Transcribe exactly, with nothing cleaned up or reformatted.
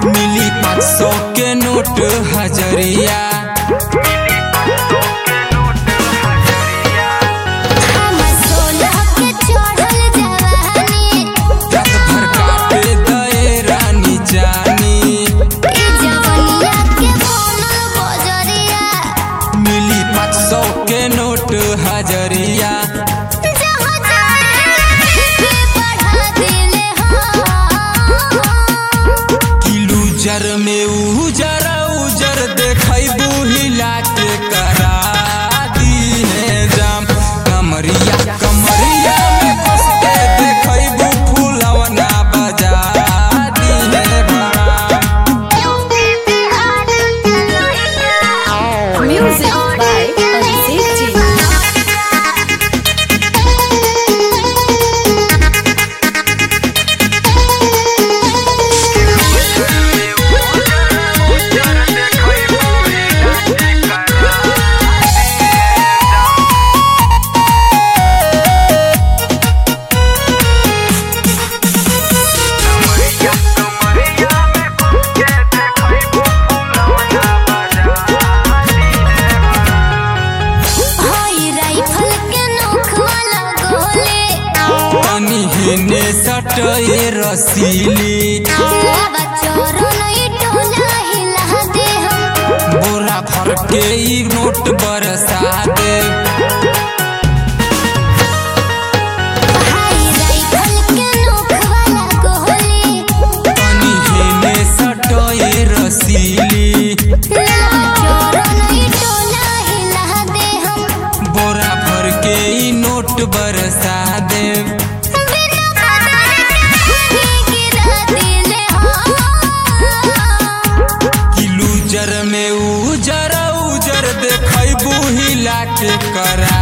मिली पाँच सौ के नोट हजरिया। मिली पाँच सौ के नोट हजरिया। किलूजर में उजर उजर देखबू हिला के करा दी है जाम। कमरिया कमरिया में कस के देखबू फूलवना बजा दी है भरा। Music by Abhishek Ji. हिने सटए रसीली बोरा भर के ई नोट बरसा दे। तनी हिने सटए रसीली बोरा भर के ई नोट बरसा दे। किलूजर में उजर उजर देखबू हिला के करा